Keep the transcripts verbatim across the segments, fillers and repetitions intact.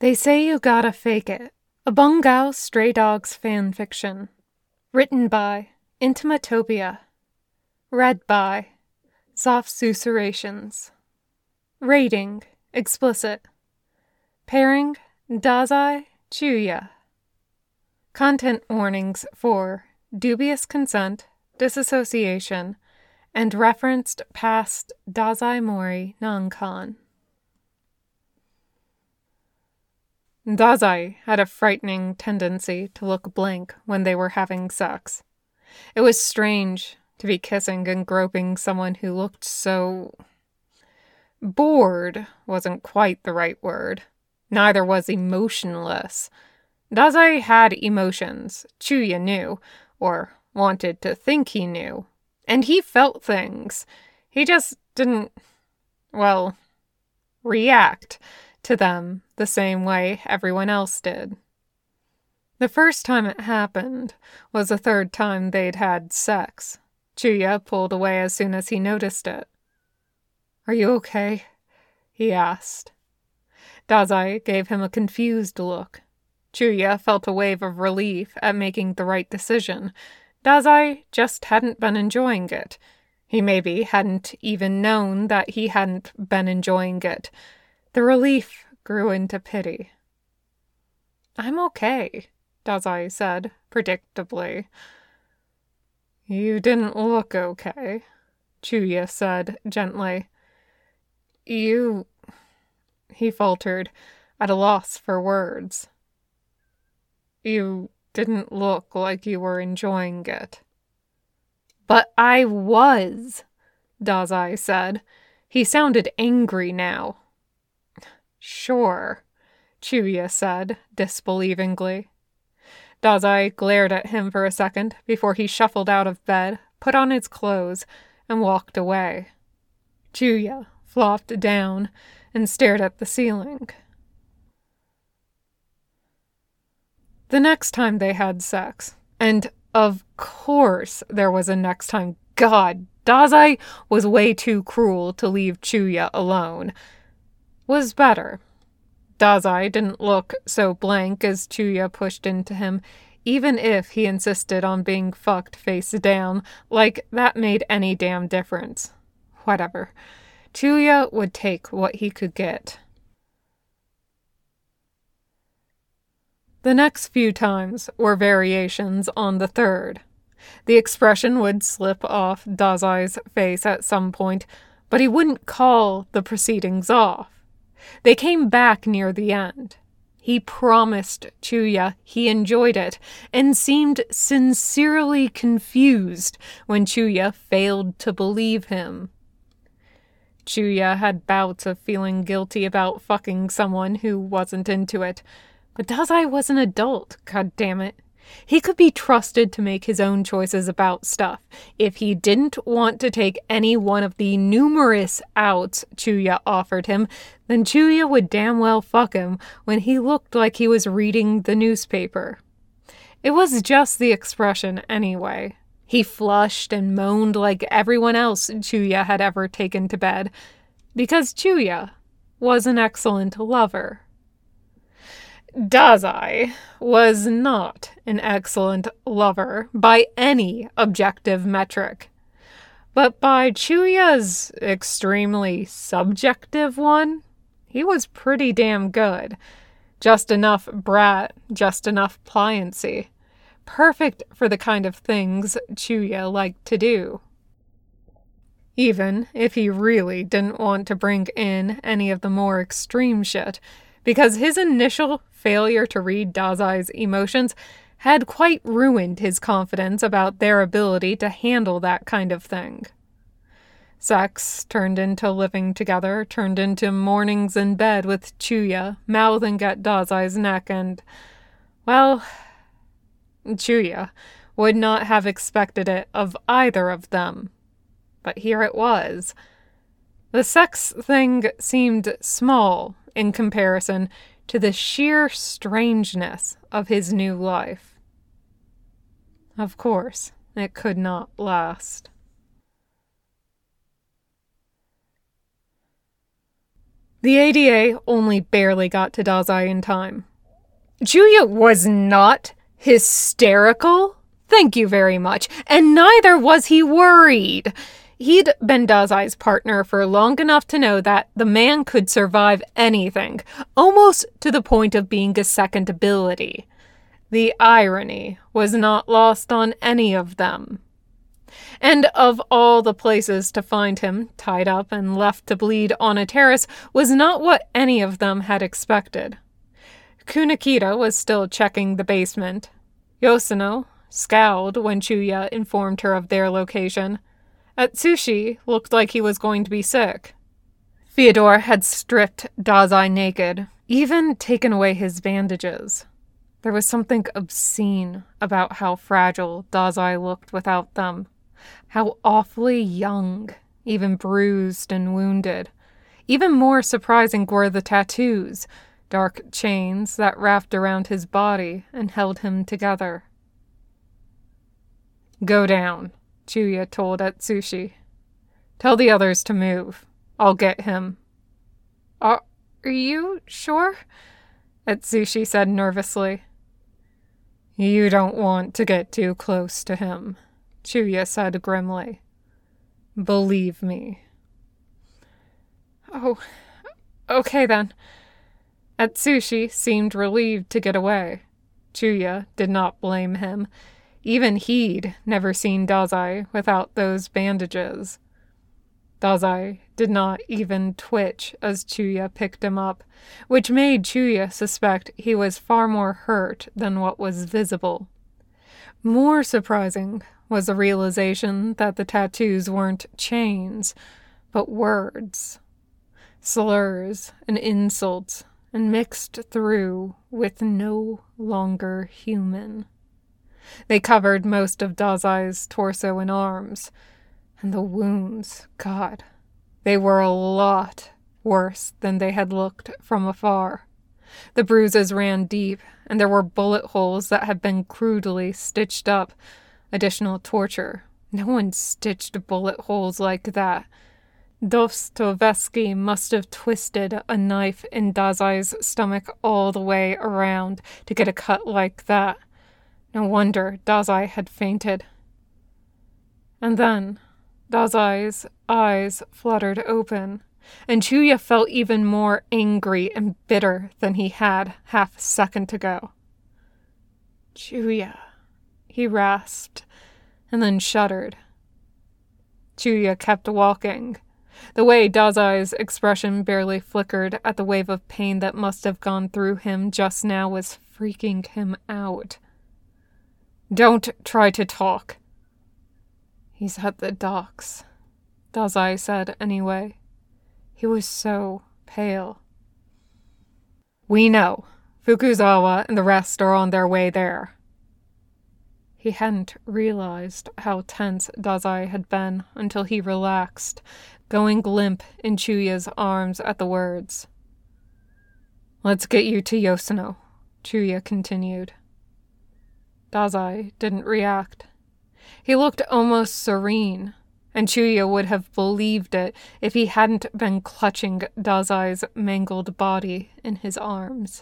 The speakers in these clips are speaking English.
They Say You Gotta Fake It, a Bungao Stray Dogs fan fiction. Written by Intimatopia. Read by Soft Susurrations. Rating, explicit. Pairing, Dazai, Chuya. Content warnings for dubious consent, disassociation, and referenced past Dazai Mori Nankan. Dazai had a frightening tendency to look blank when they were having sex. It was strange to be kissing and groping someone who looked so... bored wasn't quite the right word. Neither was emotionless. Dazai had emotions, Chuya knew, or wanted to think he knew. And he felt things. He just didn't, well, react to them the same way everyone else did. The first time it happened was the third time they'd had sex. Chuya pulled away as soon as he noticed it. "Are you okay?" he asked. Dazai gave him a confused look. Chuya felt a wave of relief at making the right decision. Dazai just hadn't been enjoying it. He maybe hadn't even known that he hadn't been enjoying it. The relief grew into pity. "I'm okay," Dazai said, predictably. "You didn't look okay," Chuya said gently. You... He faltered, at a loss for words. "You didn't look like you were enjoying it." "But I was," Dazai said. He sounded angry now. "Sure," Chuya said, disbelievingly. Dazai glared at him for a second before he shuffled out of bed, put on his clothes, and walked away. Chuya flopped down and stared at the ceiling. The next time they had sex, and of course there was a next time. God, Dazai was way too cruel to leave Chuya alone. Was better. Dazai didn't look so blank as Chuya pushed into him, even if he insisted on being fucked face down, like that made any damn difference. Whatever. Chuya would take what he could get. The next few times were variations on the third. The expression would slip off Dazai's face at some point, but he wouldn't call the proceedings off. They came back near the end. He promised Chuya he enjoyed it, and seemed sincerely confused when Chuya failed to believe him. Chuya had bouts of feeling guilty about fucking someone who wasn't into it, but Dazai was an adult, goddammit. He could be trusted to make his own choices about stuff. If he didn't want to take any one of the numerous outs Chuya offered him, then Chuya would damn well fuck him when he looked like he was reading the newspaper. It was just the expression anyway. He flushed and moaned like everyone else Chuya had ever taken to bed, because Chuya was an excellent lover. Dazai was not an excellent lover by any objective metric, but by Chuya's extremely subjective one, he was pretty damn good. Just enough brat, just enough pliancy. Perfect for the kind of things Chuya liked to do. Even if he really didn't want to bring in any of the more extreme shit, because his initial failure to read Dazai's emotions had quite ruined his confidence about their ability to handle that kind of thing. Sex turned into living together, turned into mornings in bed with Chuya mouthing at Dazai's neck, and, well, Chuya would not have expected it of either of them. But here it was. The sex thing seemed small in comparison to the sheer strangeness of his new life. Of course, it could not last. The A D A only barely got to Dazai in time. Chuya was not hysterical, thank you very much, and neither was he worried. He'd been Dazai's partner for long enough to know that the man could survive anything, almost to the point of being a second ability. The irony was not lost on any of them. And of all the places to find him, tied up and left to bleed on a terrace, was not what any of them had expected. Kunakita was still checking the basement. Yoshino scowled when Chuya informed her of their location. Atsushi looked like he was going to be sick. Fyodor had stripped Dazai naked, even taken away his bandages. There was something obscene about how fragile Dazai looked without them. How awfully young, even bruised and wounded. Even more surprising were the tattoos, dark chains that wrapped around his body and held him together. "Go down," Chuya told Atsushi. "Tell the others to move. I'll get him." Are, are you sure?" Atsushi said nervously. "You don't want to get too close to him," Chuya said grimly. "Believe me." "Oh, okay then." Atsushi seemed relieved to get away. Chuya did not blame him. Even he'd never seen Dazai without those bandages. Dazai did not even twitch as Chuya picked him up, which made Chuya suspect he was far more hurt than what was visible. More surprising was the realization that the tattoos weren't chains, but words. Slurs and insults, and mixed through with no longer human. They covered most of Dazai's torso and arms, and the wounds, God, they were a lot worse than they had looked from afar. The bruises ran deep, and there were bullet holes that had been crudely stitched up. Additional torture. No one stitched bullet holes like that. Dostoevsky must have twisted a knife in Dazai's stomach all the way around to get a cut like that. No wonder Dazai had fainted. And then Dazai's eyes fluttered open, and Chuya felt even more angry and bitter than he had half a second ago. "Chuya," he rasped, and then shuddered. Chuya kept walking. The way Dazai's expression barely flickered at the wave of pain that must have gone through him just now was freaking him out. "Don't try to talk." "He's at the docks," Dazai said anyway. He was so pale. "We know. Fukuzawa and the rest are on their way there." He hadn't realized how tense Dazai had been until he relaxed, going limp in Chuya's arms at the words. "Let's get you to Yoshino," Chuya continued. Dazai didn't react. He looked almost serene, and Chuya would have believed it if he hadn't been clutching Dazai's mangled body in his arms.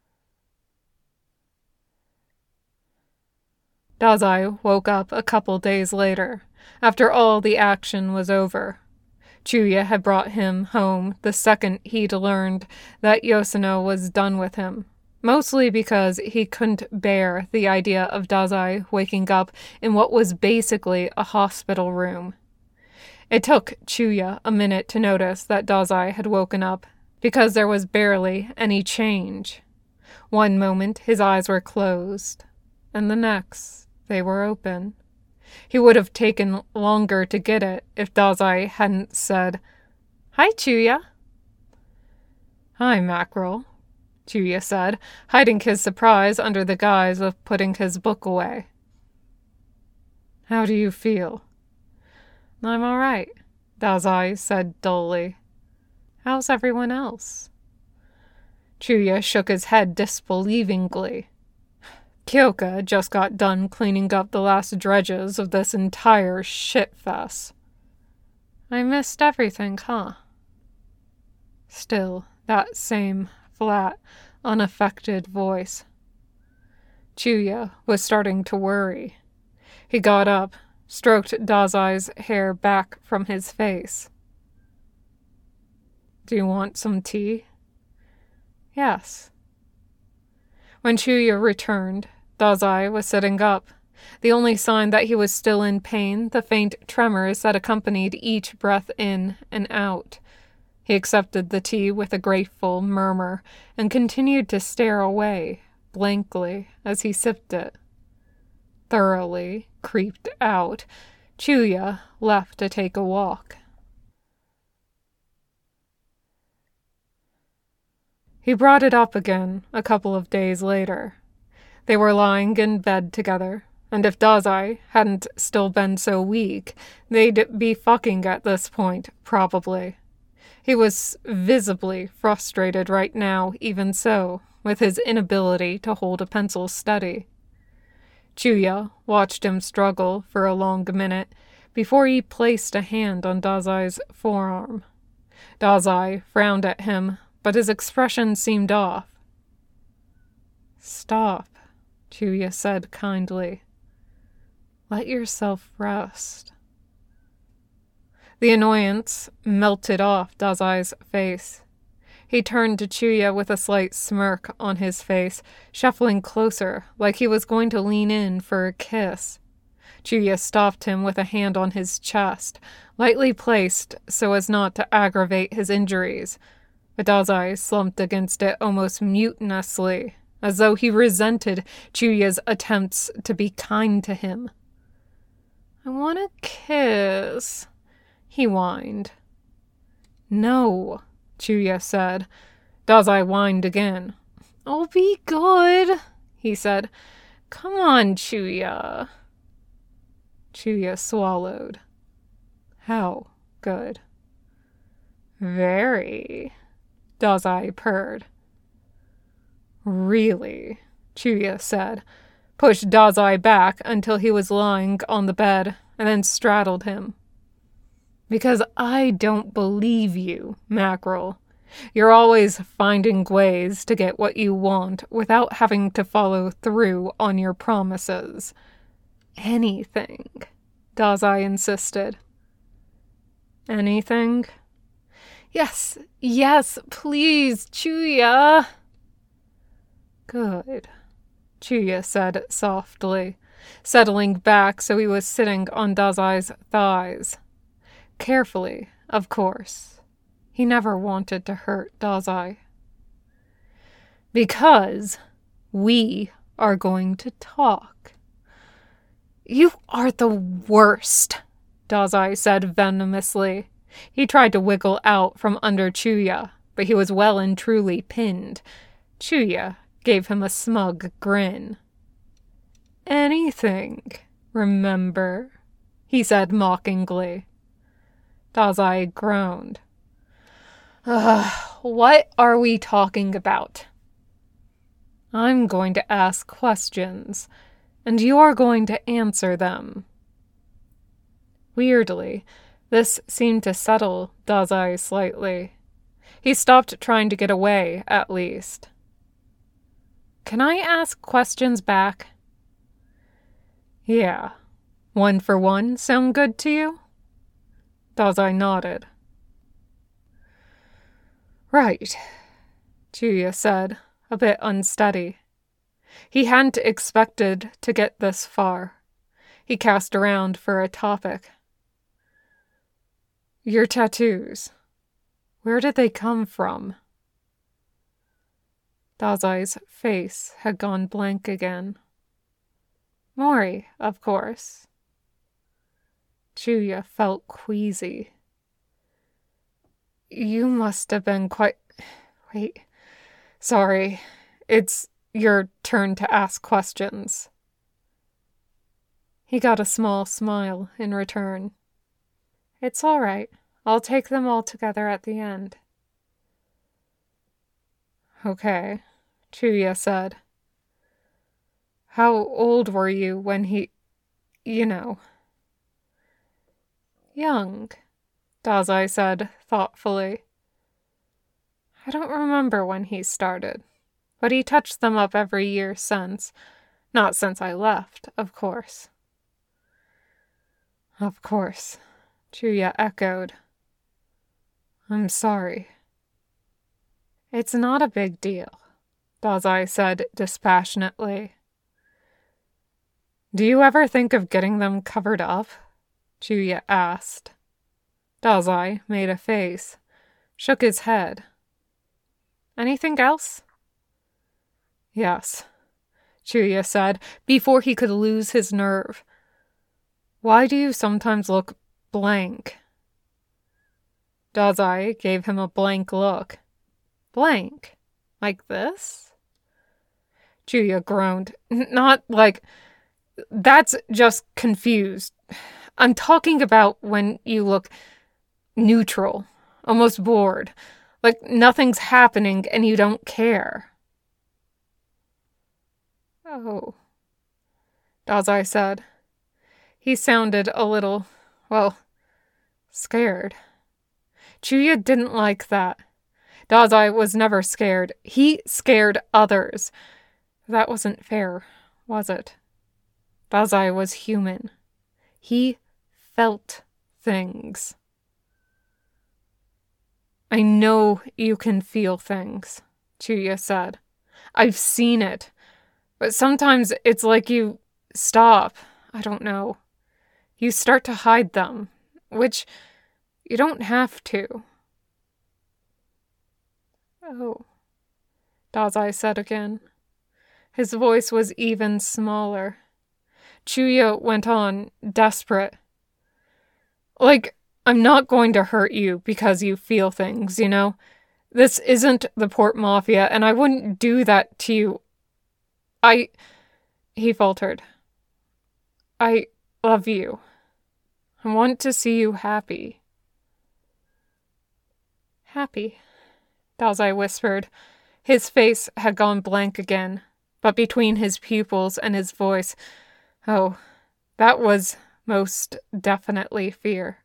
Dazai woke up a couple days later, after all the action was over. Chuya had brought him home the second he'd learned that Yoshino was done with him, mostly because he couldn't bear the idea of Dazai waking up in what was basically a hospital room. It took Chuya a minute to notice that Dazai had woken up, because there was barely any change. One moment his eyes were closed, and the next they were open. He would have taken longer to get it if Dazai hadn't said, "Hi, Chuya." "Hi, Mackerel," Chuya said, hiding his surprise under the guise of putting his book away. "How do you feel?" "I'm all right," Dazai said dully. "How's everyone else?" Chuya shook his head disbelievingly. Kyoka just got done cleaning up the last dredges of this entire shitfest. "I missed everything, huh?" Still, that same flat, unaffected voice. Chuya was starting to worry. He got up, stroked Dazai's hair back from his face. Do you want some tea? Yes. When Chuya returned, Dazai was sitting up. The only sign that he was still in pain, the faint tremors that accompanied each breath in and out. He accepted the tea with a grateful murmur and continued to stare away, blankly, as he sipped it. Thoroughly creeped out, Chuya left to take a walk. He brought it up again a couple of days later. They were lying in bed together, and if Dazai hadn't still been so weak, they'd be fucking at this point, probably. He was visibly frustrated right now, even so, with his inability to hold a pencil steady. Chuya watched him struggle for a long minute before he placed a hand on Dazai's forearm. Dazai frowned at him, but his expression seemed off. Stop, Chuya said kindly. Let yourself rest. The annoyance melted off Dazai's face. He turned to Chuya with a slight smirk on his face, shuffling closer like he was going to lean in for a kiss. Chuya stopped him with a hand on his chest, lightly placed so as not to aggravate his injuries. But Dazai slumped against it almost mutinously, as though he resented Chuya's attempts to be kind to him. I want a kiss, he whined. No, Chuya said. Dazai whined again. Oh, be good, he said. Come on, Chuya. Chuya swallowed. How good? Very, Dazai purred. Really, Chuya said, pushed Dazai back until he was lying on the bed, and then straddled him. Because I don't believe you, Mackerel. You're always finding ways to get what you want without having to follow through on your promises. Anything, Dazai insisted. Anything? Yes, yes, please, Chuya. Good, Chuya said softly, settling back so he was sitting on Dazai's thighs. Carefully, of course. He never wanted to hurt Dazai. Because we are going to talk. You are the worst, Dazai said venomously. He tried to wiggle out from under Chuya, but he was well and truly pinned. Chuya gave him a smug grin. Anything, remember, he said mockingly. Dazai groaned. Ugh, what are we talking about? I'm going to ask questions, and you're going to answer them. Weirdly, this seemed to settle Dazai slightly. He stopped trying to get away, at least. Can I ask questions back? Yeah. One for one sound good to you? Dazai nodded. Right, Chuya said, a bit unsteady. He hadn't expected to get this far. He cast around for a topic. Your tattoos. Where did they come from? Dazai's face had gone blank again. Mori, of course. Chuya felt queasy. You must have been quite... Wait. Sorry. It's your turn to ask questions. He got a small smile in return. It's all right. I'll take them all together at the end. Okay, Chuya said. How old were you when he... you know... Young, Dazai said thoughtfully. I don't remember when he started, but he touched them up every year since. Not since I left, of course. Of course, Chuya echoed. I'm sorry. It's not a big deal, Dazai said dispassionately. Do you ever think of getting them covered up? Chuya asked. Dazai made a face, shook his head. Anything else? Yes, Chuya said, before he could lose his nerve. Why do you sometimes look blank? Dazai gave him a blank look. Blank? Like this? Chuya groaned. Not like... That's just confused. I'm talking about when you look neutral, almost bored, like nothing's happening and you don't care. Oh, Dazai said. He sounded a little, well, scared. Chuya didn't like that. Dazai was never scared. He scared others. That wasn't fair, was it? Dazai was human. He felt things. I know you can feel things, Chuya said. I've seen it. But sometimes it's like you stop. I don't know. You start to hide them, which you don't have to. Oh, Dazai said again. His voice was even smaller. Chuya went on, desperate. Like, I'm not going to hurt you because you feel things, you know? This isn't the Port Mafia, and I wouldn't do that to you. I... He faltered. I love you. I want to see you happy. Happy, Dazai whispered. His face had gone blank again, but between his pupils and his voice... Oh, that was most definitely fear.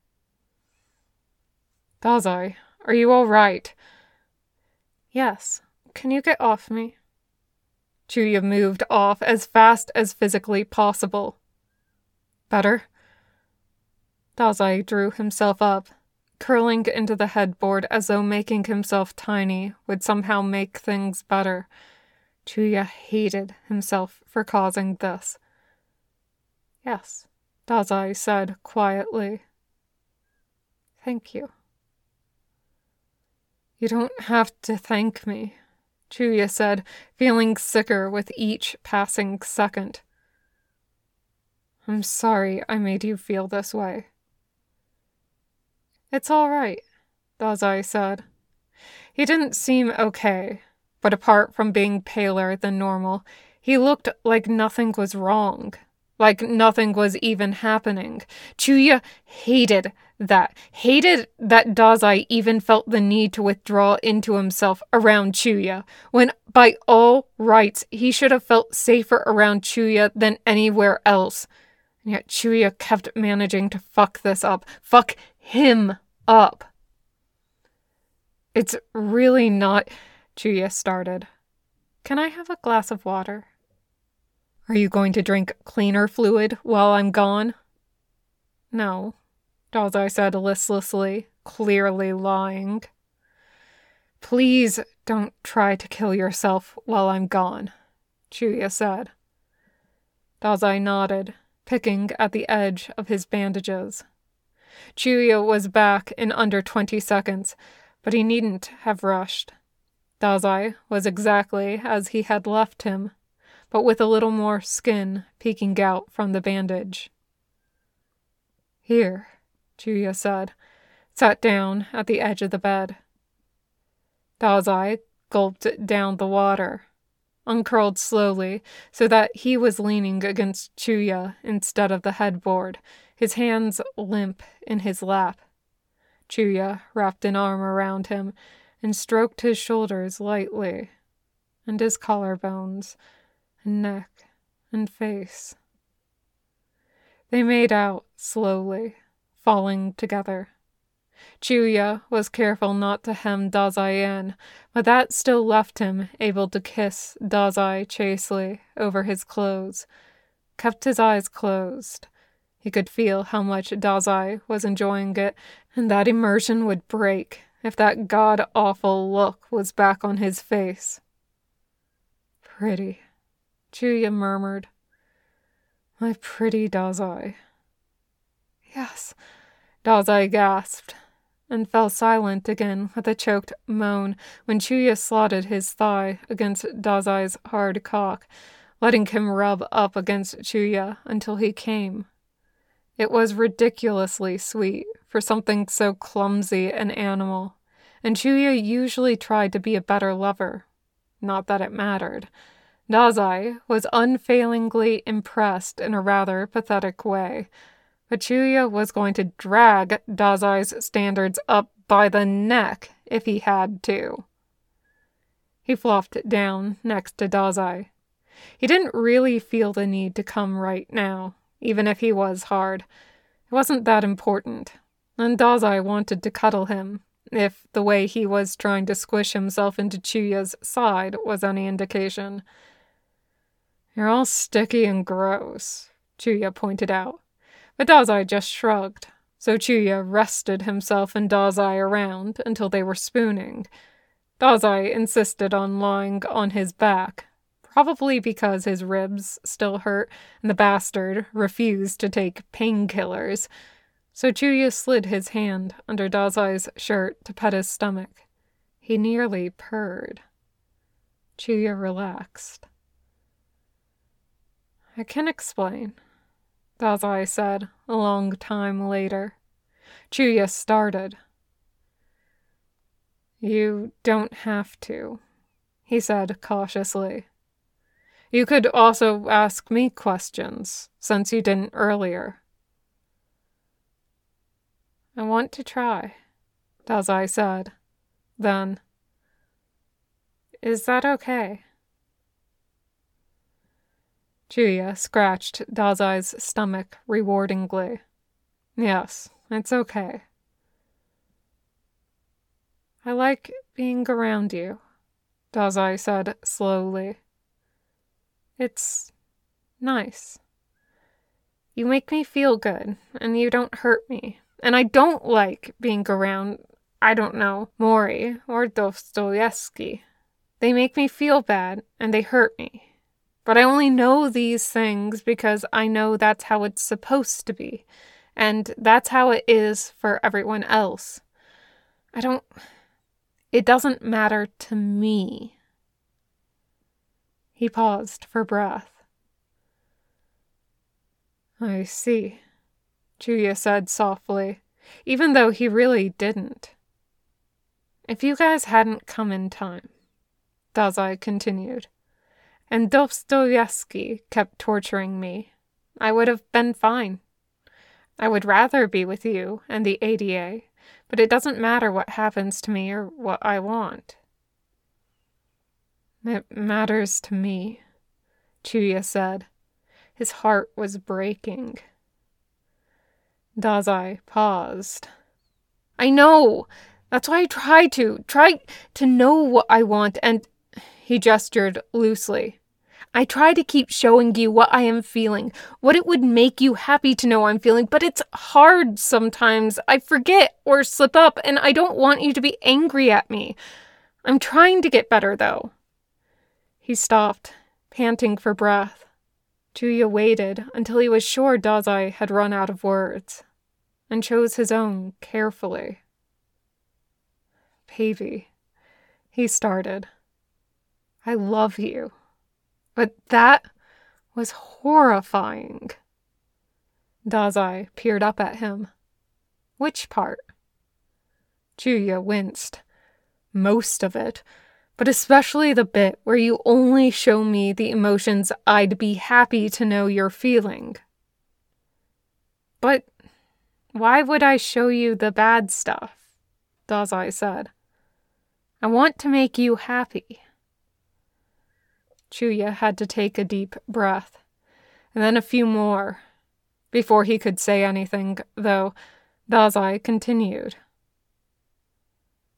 Dazai, are you all right? Yes. Can you get off me? Chuya moved off as fast as physically possible. Better? Dazai drew himself up, curling into the headboard as though making himself tiny would somehow make things better. Chuya hated himself for causing this. Yes, Dazai said quietly. Thank you. You don't have to thank me, Chuya said, feeling sicker with each passing second. I'm sorry I made you feel this way. It's all right, Dazai said. He didn't seem okay, but apart from being paler than normal, he looked like nothing was wrong. Like nothing was even happening. Chuya hated that. Hated that Dazai even felt the need to withdraw into himself around Chuya, when by all rights he should have felt safer around Chuya than anywhere else. And yet Chuya kept managing to fuck this up. Fuck him up. It's really not... Chuya started. Can I have a glass of water? Are you going to drink cleaner fluid while I'm gone? No, Dazai said listlessly, clearly lying. Please don't try to kill yourself while I'm gone, Chuya said. Dazai nodded, picking at the edge of his bandages. Chuya was back in under twenty seconds, but he needn't have rushed. Dazai was exactly as he had left him, but with a little more skin peeking out from the bandage. Here, Chuya said, sat down at the edge of the bed. Dazai gulped down the water, uncurled slowly so that he was leaning against Chuya instead of the headboard, his hands limp in his lap. Chuya wrapped an arm around him and stroked his shoulders lightly, and his collarbones, and neck, and face. They made out slowly, falling together. Chuya was careful not to hem Dazai in, but that still left him able to kiss Dazai chastely over his clothes. Kept his eyes closed. He could feel how much Dazai was enjoying it, and that immersion would break if that god-awful look was back on his face. "Pretty," Chuya murmured. "My pretty Dazai." "Yes," Dazai gasped, and fell silent again with a choked moan when Chuya slotted his thigh against Dazai's hard cock, letting him rub up against Chuya until he came. It was ridiculously sweet for something so clumsy and animal, and Chuya usually tried to be a better lover. Not that it mattered. Dazai was unfailingly impressed in a rather pathetic way, but Chuya was going to drag Dazai's standards up by the neck if he had to. He flopped down next to Dazai. He didn't really feel the need to come right now, even if he was hard. It wasn't that important, and Dazai wanted to cuddle him, if the way he was trying to squish himself into Chuya's side was any indication. "You're all sticky and gross," Chuya pointed out. But Dazai just shrugged, so Chuya rested himself and Dazai around until they were spooning. Dazai insisted on lying on his back, probably because his ribs still hurt and the bastard refused to take painkillers, so Chuya slid his hand under Dazai's shirt to pet his stomach. He nearly purred. Chuya relaxed. "I can explain," Dazai said a long time later. Chuya started. "You don't have to," he said cautiously. "You could also ask me questions, since you didn't earlier." "I want to try," Dazai said. Then, "Is that okay?" Chuya scratched Dazai's stomach rewardingly. "Yes, it's okay." "I like being around you," Dazai said slowly. "It's nice. You make me feel good, and you don't hurt me. And I don't like being around, I don't know, Mori or Dostoevsky. They make me feel bad, and they hurt me. But I only know these things because I know that's how it's supposed to be, and that's how it is for everyone else. I don't... It doesn't matter to me." He paused for breath. "I see," Chuya said softly, even though he really didn't. "If you guys hadn't come in time," Dazai continued, "and Dostoevsky kept torturing me, I would have been fine. I would rather be with you and the A D A, but it doesn't matter what happens to me or what I want." "It matters to me," Chuya said. His heart was breaking. Dazai paused. "I know! That's why I try to, try to know what I want, and..." He gestured loosely. "I try to keep showing you what I am feeling, what it would make you happy to know I'm feeling, but it's hard sometimes. I forget or slip up, and I don't want you to be angry at me. I'm trying to get better, though." He stopped, panting for breath. Chuya waited until he was sure Dazai had run out of words, and chose his own carefully. "Baby," he started, "I love you. But that was horrifying." Dazai peered up at him. "Which part?" Chuya winced. "Most of it, but especially the bit where you only show me the emotions I'd be happy to know you're feeling." "But why would I show you the bad stuff?" Dazai said. "I want to make you happy." Chuya had to take a deep breath, and then a few more. Before he could say anything, though, Dazai continued.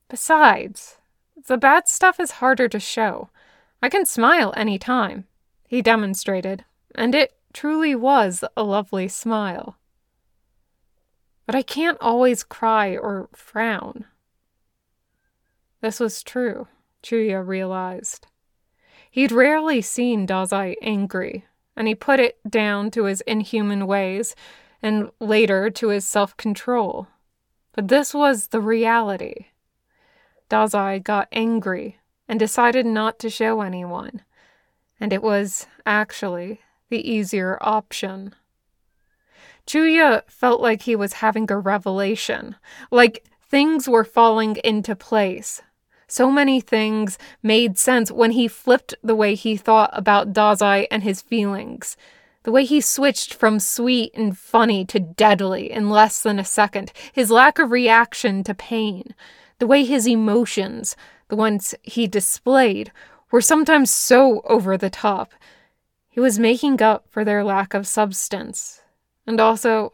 Besides, the bad stuff is harder to show. I can smile any time, he demonstrated, and it truly was a lovely smile. But I can't always cry or frown. This was true, Chuya realized. He'd rarely seen Dazai angry, and he put it down to his inhuman ways, and later to his self-control. But this was the reality. Dazai got angry and decided not to show anyone, and it was, actually, the easier option. Chuya felt like he was having a revelation, like things were falling into place. So many things made sense when he flipped the way he thought about Dazai and his feelings. The way he switched from sweet and funny to deadly in less than a second. His lack of reaction to pain. The way his emotions, the ones he displayed, were sometimes so over the top. He was making up for their lack of substance. And also,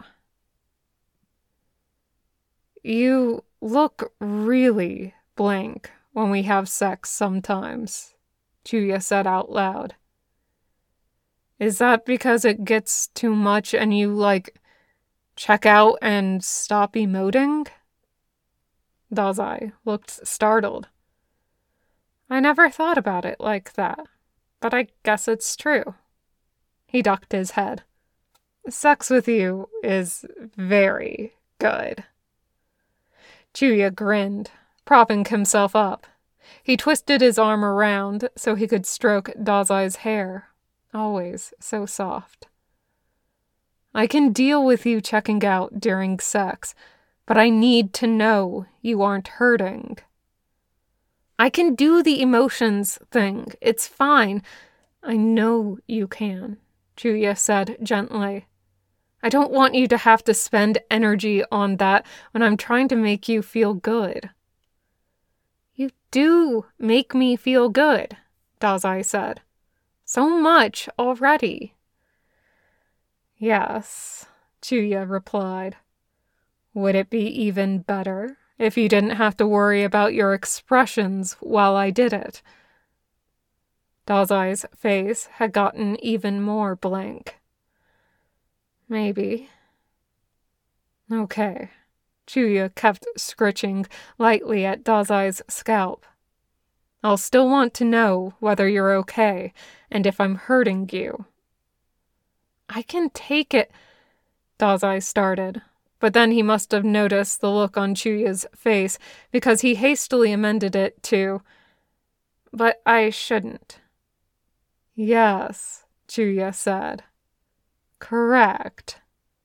you look really blank when we have sex sometimes, Chuya said out loud. Is that because it gets too much and you, like, check out and stop emoting? Dazai looked startled. I never thought about it like that, but I guess it's true. He ducked his head. Sex with you is very good. Chuya grinned, propping himself up. He twisted his arm around so he could stroke Dazai's hair, always so soft. I can deal with you checking out during sex, but I need to know you aren't hurting. I can do the emotions thing. It's fine. I know you can, Chuya said gently. I don't want you to have to spend energy on that when I'm trying to make you feel good. You do make me feel good, Dazai said. So much already. Yes, Chuya replied. Would it be even better if you didn't have to worry about your expressions while I did it? Dazai's face had gotten even more blank. Maybe. Okay. Chuya kept scritching lightly at Dazai's scalp. I'll still want to know whether you're okay and if I'm hurting you. I can take it, Dazai started, but then he must have noticed the look on Chuya's face because he hastily amended it to, but I shouldn't. Yes, Chuya said. Correct.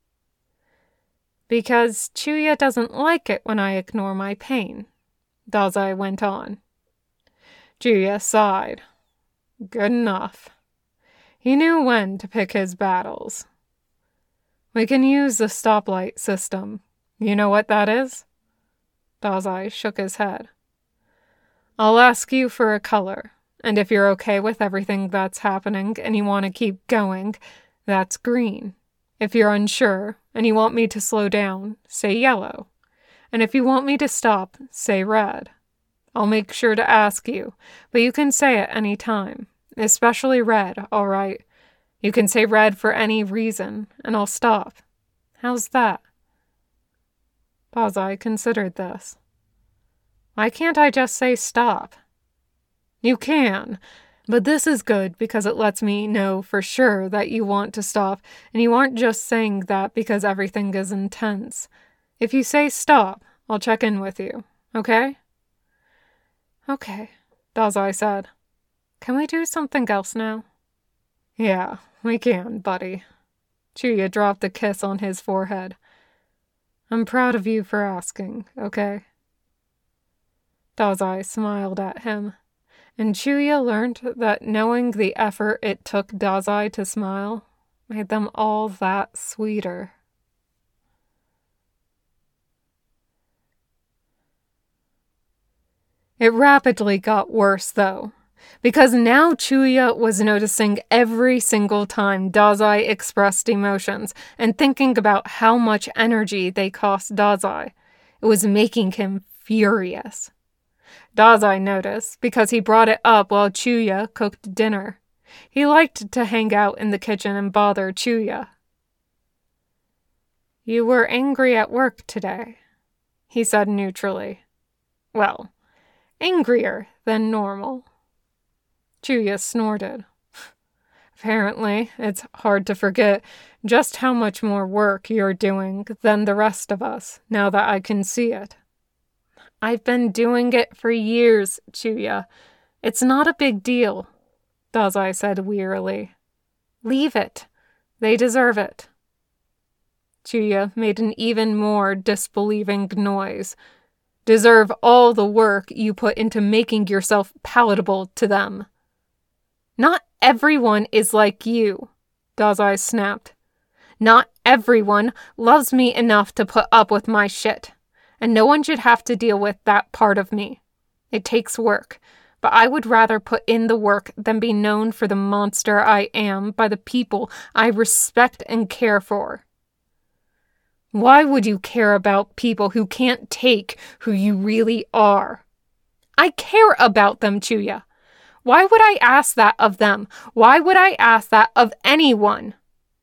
Because Chuya doesn't like it when I ignore my pain, Dazai went on. Chuya sighed. Good enough. He knew when to pick his battles. We can use the stoplight system. You know what that is? Dazai shook his head. I'll ask you for a color, and if you're okay with everything that's happening and you want to keep going, that's green. If you're unsure and you want me to slow down, say yellow. And if you want me to stop, say red. I'll make sure to ask you, but you can say it any time, especially red, all right? You can say red for any reason, and I'll stop. How's that? Dazai considered this. Why can't I just say stop? You can, but this is good because it lets me know for sure that you want to stop, and you aren't just saying that because everything is intense. If you say stop, I'll check in with you, okay? Okay, Dazai said. Can we do something else now? Yeah, we can, buddy. Chuya dropped a kiss on his forehead. I'm proud of you for asking, okay? Dazai smiled at him, and Chuya learned that knowing the effort it took Dazai to smile made them all that sweeter. It rapidly got worse, though, because now Chuya was noticing every single time Dazai expressed emotions and thinking about how much energy they cost Dazai. It was making him furious. Dazai noticed because he brought it up while Chuya cooked dinner. He liked to hang out in the kitchen and bother Chuya. "You were angry at work today," he said neutrally. "Well, angrier than normal." Chuya snorted. "Apparently, it's hard to forget just how much more work you're doing than the rest of us, now that I can see it." "I've been doing it for years, Chuya. It's not a big deal," Dazai said wearily. "Leave it. They deserve it." Chuya made an even more disbelieving noise. "Deserve all the work you put into making yourself palatable to them." "Not everyone is like you," Dazai snapped. "Not everyone loves me enough to put up with my shit, and no one should have to deal with that part of me. It takes work, but I would rather put in the work than be known for the monster I am by the people I respect and care for." "Why would you care about people who can't take who you really are?" "I care about them, Chuya. Why would I ask that of them? Why would I ask that of anyone?"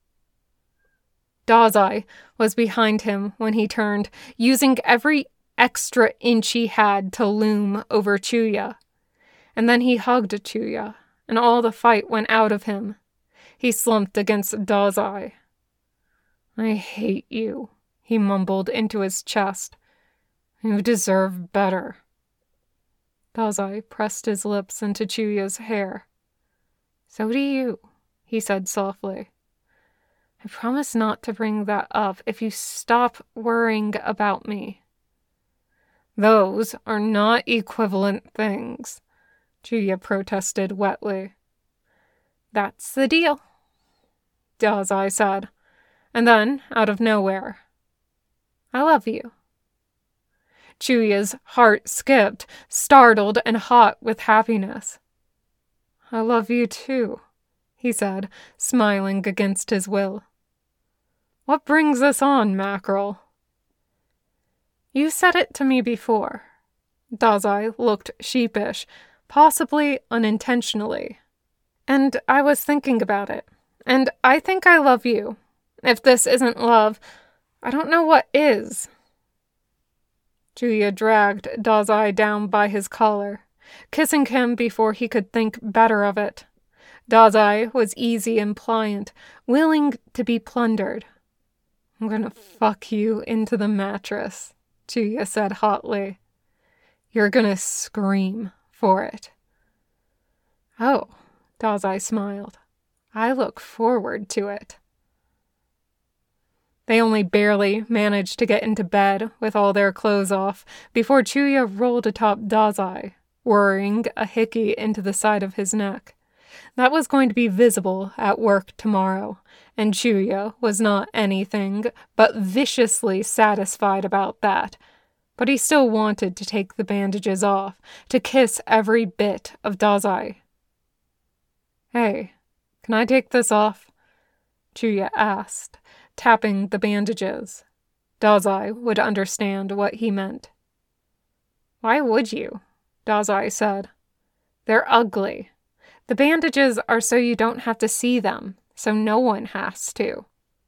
Dazai was behind him when he turned, using every extra inch he had to loom over Chuya. And then he hugged Chuya, and all the fight went out of him. He slumped against Dazai. "I hate you," he mumbled into his chest. "You deserve better." Dazai pressed his lips into Chuya's hair. "So do you," he said softly. "I promise not to bring that up if you stop worrying about me." "Those are not equivalent things," Chuya protested wetly. "That's the deal," Dazai said, and then, out of nowhere, "I love you." Chuya's heart skipped, startled and hot with happiness. "I love you too," he said, smiling against his will. "What brings us on, Mackerel?" "You said it to me before." Dazai looked sheepish, possibly unintentionally. "And I was thinking about it. And I think I love you. If this isn't love, I don't know what is." Chuya dragged Dazai down by his collar, kissing him before he could think better of it. Dazai was easy and pliant, willing to be plundered. "I'm gonna fuck you into the mattress," Chuya said hotly. "You're gonna scream for it." "Oh," Dazai smiled. "I look forward to it." They only barely managed to get into bed with all their clothes off before Chuya rolled atop Dazai, worrying a hickey into the side of his neck. That was going to be visible at work tomorrow, and Chuya was not anything but viciously satisfied about that. But he still wanted to take the bandages off, to kiss every bit of Dazai. "Hey, can I take this off?" Chuya asked, tapping the bandages. Dazai would understand what he meant. "Why would you?" Dazai said. "They're ugly. The bandages are so you don't have to see them, so no one has to."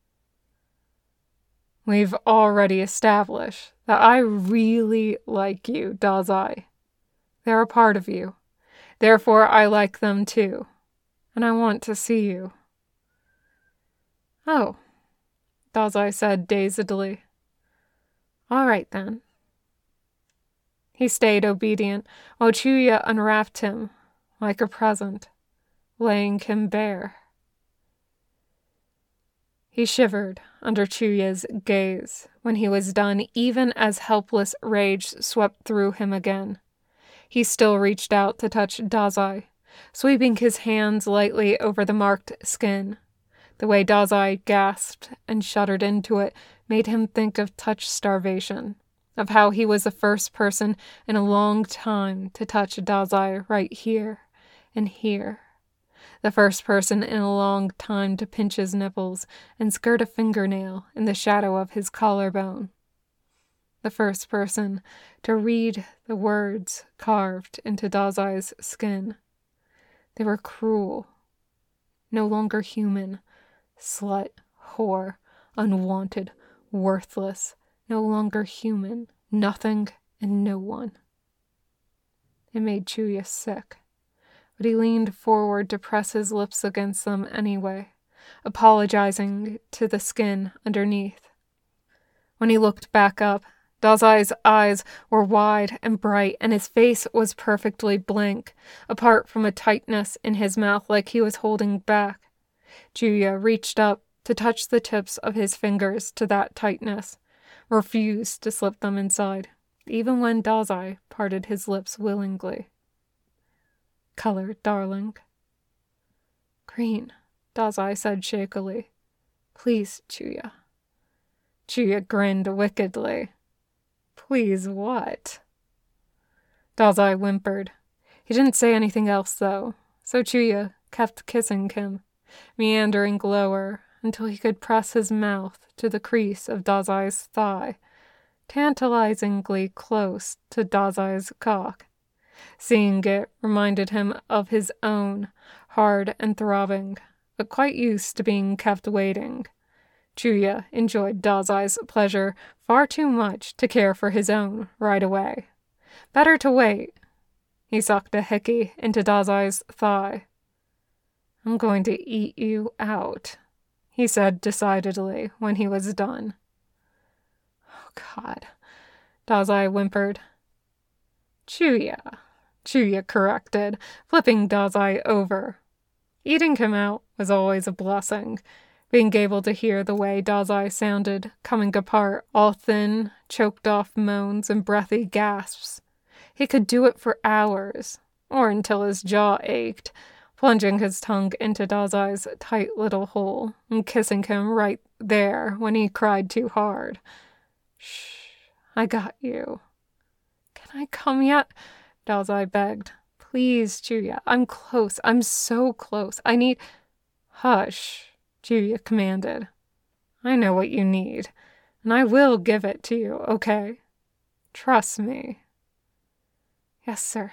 "We've already established that I really like you, Dazai. They're a part of you. Therefore, I like them too. And I want to see you." "Oh," Dazai said dazedly. "All right then." He stayed obedient while Chuya unwrapped him like a present, laying him bare. He shivered under Chuya's gaze when he was done, even as helpless rage swept through him again. He still reached out to touch Dazai, sweeping his hands lightly over the marked skin. The way Dazai gasped and shuddered into it made him think of touch starvation, of how he was the first person in a long time to touch Dazai right here and here. The first person in a long time to pinch his nipples and skirt a fingernail in the shadow of his collarbone. the first person to read the words carved into Dazai's skin. They were cruel. No longer human. Slut, whore, unwanted, worthless. No longer human. Nothing and no one. It made Chuya sick, but he leaned forward to press his lips against them anyway, apologizing to the skin underneath. When he looked back up, Dazai's eyes were wide and bright, and his face was perfectly blank, apart from a tightness in his mouth like he was holding back. Chuya reached up to touch the tips of his fingers to that tightness, refused to slip them inside, even when Dazai parted his lips willingly. Color, darling. Green, Dazai said shakily. Please, Chuya. Chuya grinned wickedly. Please what? Dazai whimpered. He didn't say anything else, though, so Chuya kept kissing him, meandering lower until he could press his mouth to the crease of Dazai's thigh, tantalizingly close to Dazai's cock. Seeing it reminded him of his own, hard and throbbing, but quite used to being kept waiting. Chuya enjoyed Dazai's pleasure far too much to care for his own right away. Better to wait. He sucked a hickey into Dazai's thigh. I'm going to eat you out, he said decidedly when he was done. Oh, God, Dazai whimpered. Chuya, Chuya corrected, flipping Dazai over. Eating him out was always a blessing. Being able to hear the way Dazai sounded, coming apart, all thin, choked-off moans and breathy gasps. He could do it for hours, or until his jaw ached, plunging his tongue into Dazai's tight little hole and kissing him right there when he cried too hard. Shh, I got you. Can I come yet? Dazai begged. Please, Chuya, I'm close. I'm so close. I need... Hush, Chuya commanded. I know what you need, and I will give it to you, okay? Trust me. Yes, sir.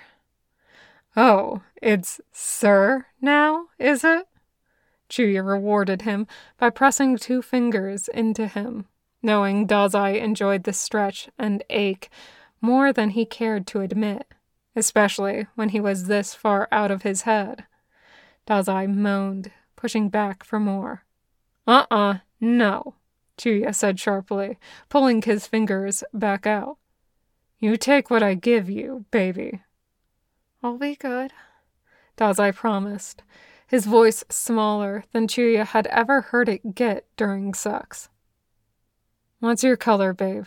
Oh, it's sir now, is it? Chuya rewarded him by pressing two fingers into him, knowing Dazai enjoyed the stretch and ache more than he cared to admit, especially when he was this far out of his head. Dazai moaned, pushing back for more. Uh-uh, no, Chuya said sharply, pulling his fingers back out. You take what I give you, baby. I'll be good, Dazai promised, his voice smaller than Chuya had ever heard it get during sex. What's your color, babe?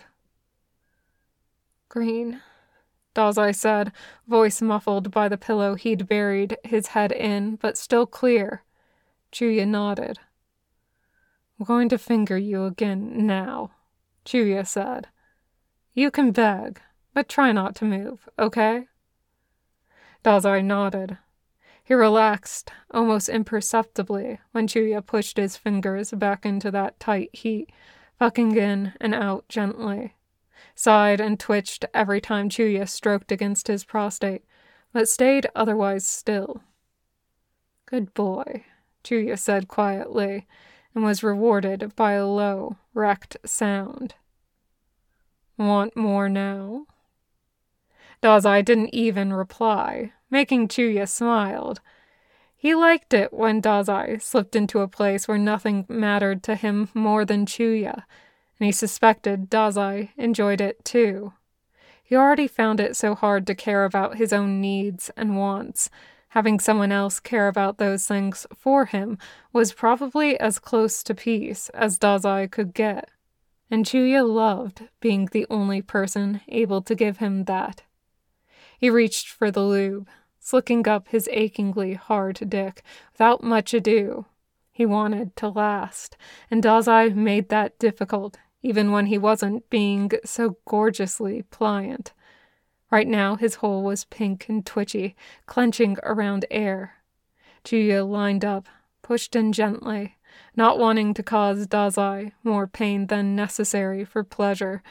Green, Dazai said, voice muffled by the pillow he'd buried his head in, but still clear. Chuya nodded. I'm going to finger you again now, Chuya said. You can beg, but try not to move, okay? Dazai nodded. He relaxed, almost imperceptibly, when Chuya pushed his fingers back into that tight heat, fucking in and out gently. Sighed and twitched every time Chuya stroked against his prostate, but stayed otherwise still. Good boy, Chuya said quietly, and was rewarded by a low, wrecked sound. Want more now? Dazai didn't even reply, making Chuya smiled. He liked it when Dazai slipped into a place where nothing mattered to him more than Chuya, and he suspected Dazai enjoyed it too. He already found it so hard to care about his own needs and wants. Having someone else care about those things for him was probably as close to peace as Dazai could get, and Chuya loved being the only person able to give him that. He reached for the lube, slicking up his achingly hard dick without much ado. He wanted to last, and Dazai made that difficult, even when he wasn't being so gorgeously pliant. Right now his hole was pink and twitchy, clenching around air. Chuya lined up, pushed in gently, not wanting to cause Dazai more pain than necessary for pleasure,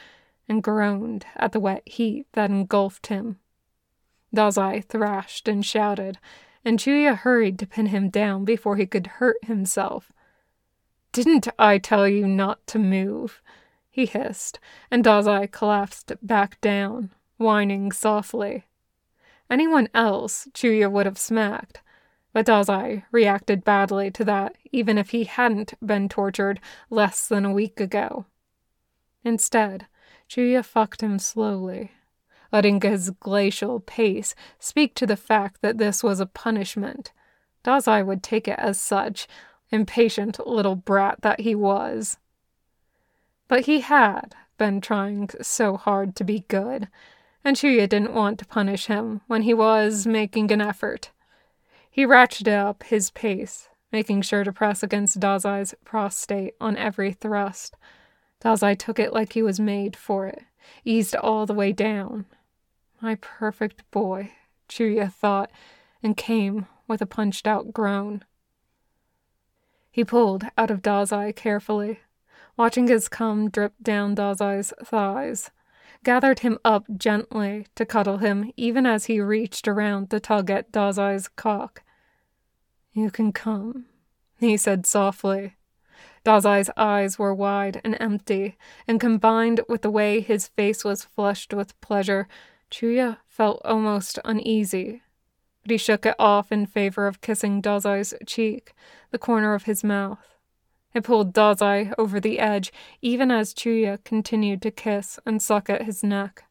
and groaned at the wet heat that engulfed him. Dazai thrashed and shouted, and Chuya hurried to pin him down before he could hurt himself. "Didn't I tell you not to move?" he hissed, and Dazai collapsed back down, whining softly. Anyone else Chuya would have smacked, but Dazai reacted badly to that even if he hadn't been tortured less than a week ago. Instead, Chuya fucked him slowly, letting his glacial pace speak to the fact that this was a punishment. Dazai would take it as such, impatient little brat that he was. But he had been trying so hard to be good, and Chuya didn't want to punish him when he was making an effort. He ratcheted up his pace, making sure to press against Dazai's prostate on every thrust. Dazai took it like he was made for it, eased all the way down. My perfect boy, Chuya thought, and came with a punched-out groan. He pulled out of Dazai carefully, watching his cum drip down Dazai's thighs, gathered him up gently to cuddle him even as he reached around to tug at Dazai's cock. "You can come," he said softly. Dazai's eyes were wide and empty, and combined with the way his face was flushed with pleasure, Chuya felt almost uneasy. But he shook it off in favor of kissing Dazai's cheek, the corner of his mouth. It pulled Dazai over the edge, even as Chuya continued to kiss and suck at his neck.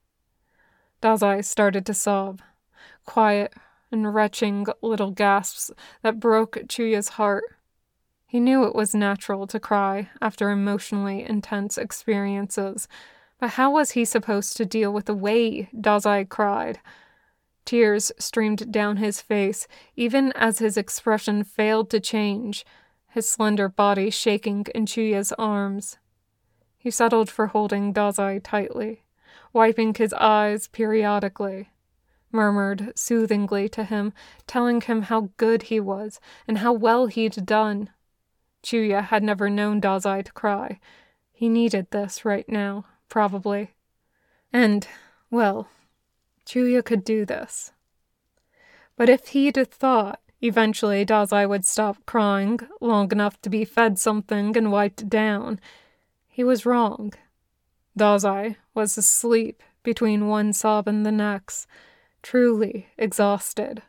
Dazai started to sob, quiet and retching little gasps that broke Chuya's heart. He knew it was natural to cry after emotionally intense experiences, but how was he supposed to deal with the way Dazai cried? Tears streamed down his face, even as his expression failed to change, his slender body shaking in Chuya's arms. He settled for holding Dazai tightly, wiping his eyes periodically, murmured soothingly to him, telling him how good he was and how well he'd done. Chuya had never known Dazai to cry. He needed this right now, probably. And, well, Chuya could do this. But if he'd thought eventually Dazai would stop crying long enough to be fed something and wiped down, he was wrong. Dazai was asleep between one sob and the next, truly exhausted.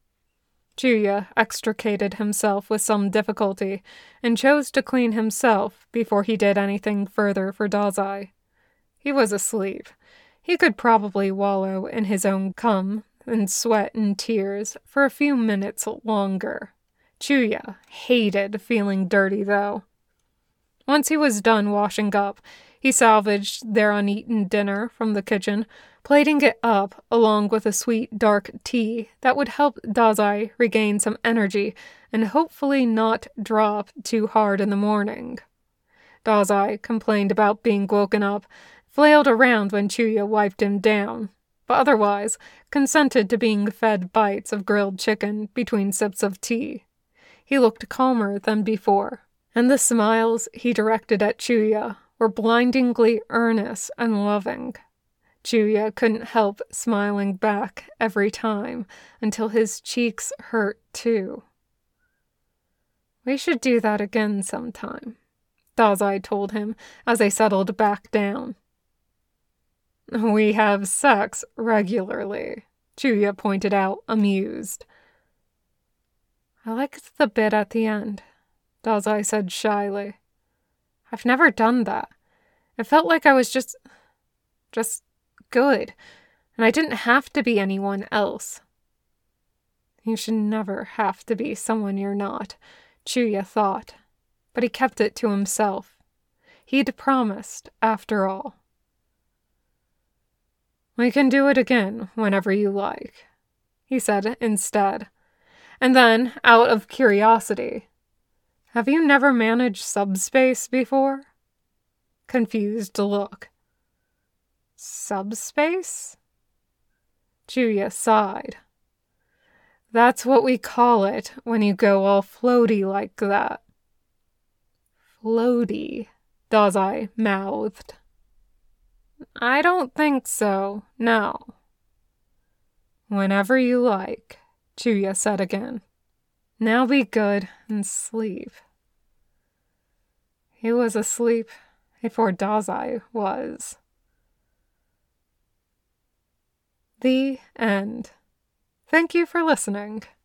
Chuya extricated himself with some difficulty and chose to clean himself before he did anything further for Dazai. He was asleep. He could probably wallow in his own cum and sweat and tears for a few minutes longer. Chuya hated feeling dirty, though. Once he was done washing up, he salvaged their uneaten dinner from the kitchen, plating it up along with a sweet dark tea that would help Dazai regain some energy and hopefully not drop too hard in the morning. Dazai complained about being woken up, flailed around when Chuya wiped him down, but otherwise consented to being fed bites of grilled chicken between sips of tea. He looked calmer than before, and the smiles he directed at Chuya were blindingly earnest and loving. Chuya couldn't help smiling back every time until his cheeks hurt too. "We should do that again sometime," Dazai told him as they settled back down. "We have sex regularly," Chuya pointed out, amused. "I liked the bit at the end," Dazai said shyly. "I've never done that. It felt like I was just... just good, and I didn't have to be anyone else." "You should never have to be someone you're not," Chuya thought, but he kept it to himself. He'd promised, after all. "We can do it again whenever you like," he said instead. And then, out of curiosity, "Have you never managed subspace before?" Confused look. "Subspace?" Chuya sighed. "That's what we call it when you go all floaty like that." "Floaty," Dazai mouthed. I don't think so, no. Whenever you like, Chuya said again. Now be good and sleep. He was asleep before Dazai was. The end. Thank you for listening.